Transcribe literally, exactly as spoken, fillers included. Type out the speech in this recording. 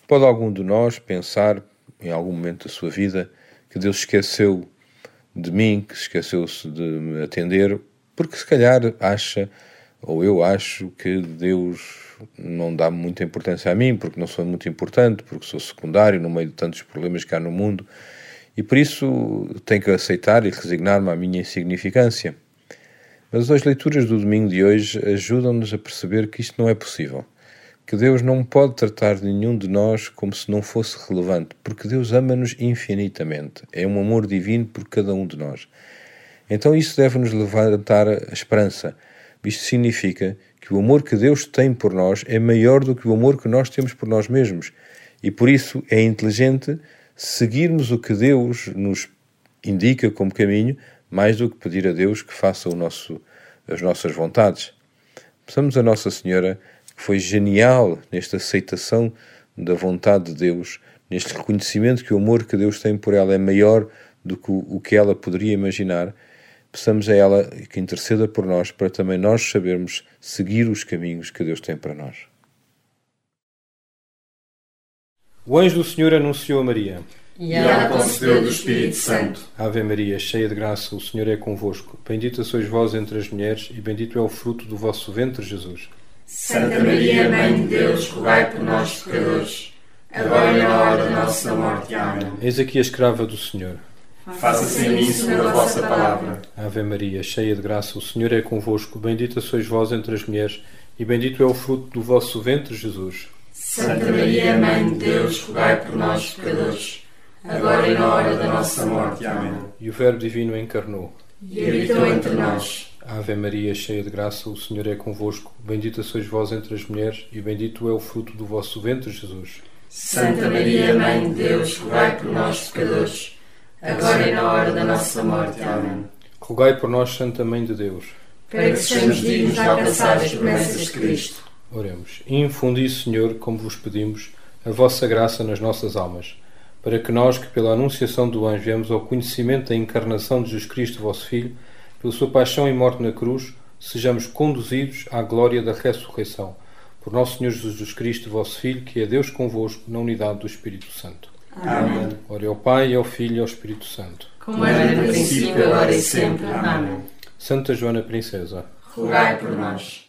Pode algum de nós pensar, em algum momento da sua vida, que Deus esqueceu de mim, que esqueceu-se de me atender, porque se calhar acha, ou eu acho, que Deus não dá muita importância a mim, porque não sou muito importante, porque sou secundário no meio de tantos problemas que há no mundo, e por isso tenho que aceitar e resignar-me à minha insignificância. Mas as leituras do domingo de hoje ajudam-nos a perceber que isto não é possível, que Deus não pode tratar de nenhum de nós como se não fosse relevante, porque Deus ama-nos infinitamente. É um amor divino por cada um de nós. Então isso deve-nos levantar a esperança. Isto significa que o amor que Deus tem por nós é maior do que o amor que nós temos por nós mesmos. E por isso é inteligente seguirmos o que Deus nos indica como caminho, mais do que pedir a Deus que faça o nosso, as nossas vontades. Peçamos a Nossa Senhora, que foi genial nesta aceitação da vontade de Deus, neste reconhecimento que o amor que Deus tem por ela é maior do que o que ela poderia imaginar. Peçamos a ela que interceda por nós, para também nós sabermos seguir os caminhos que Deus tem para nós. O anjo do Senhor anunciou a Maria. E ela concebeu do Espírito Santo. Ave Maria, cheia de graça, o Senhor é convosco. Bendita sois vós entre as mulheres, e bendito é o fruto do vosso ventre, Jesus. Santa Maria, Mãe de Deus, rogai por nós, pecadores, agora e na hora da nossa morte. Amém. Eis aqui a escrava do Senhor. Faça-se em mim segundo a vossa palavra. Ave Maria, cheia de graça, o Senhor é convosco. Bendita sois vós entre as mulheres, e bendito é o fruto do vosso ventre, Jesus. Santa Maria, Mãe de Deus, rogai por nós, pecadores, agora e na hora da nossa morte. Amém. E o Verbo Divino encarnou e habitou entre nós. Ave Maria, cheia de graça, o Senhor é convosco. Bendita sois vós entre as mulheres, e bendito é o fruto do vosso ventre, Jesus. Santa Maria, Mãe de Deus, rogai por nós, pecadores, agora e na hora da nossa morte. Amém. Rogai por nós, Santa Mãe de Deus, para que sejamos dignos de alcançar as promessas de Cristo. Oremos. Infundi, Senhor, como vos pedimos, a vossa graça nas nossas almas, para que nós, que pela anunciação do anjo viemos ao conhecimento da encarnação de Jesus Cristo, vosso Filho, pela sua paixão e morte na cruz, sejamos conduzidos à glória da ressurreição. Por nosso Senhor Jesus Cristo, vosso Filho, que é Deus convosco, na unidade do Espírito Santo. Amém. Ore ao Pai, ao Filho e ao Espírito Santo. Como era no princípio, agora e sempre. Amém. Santa Joana Princesa, rogai por nós.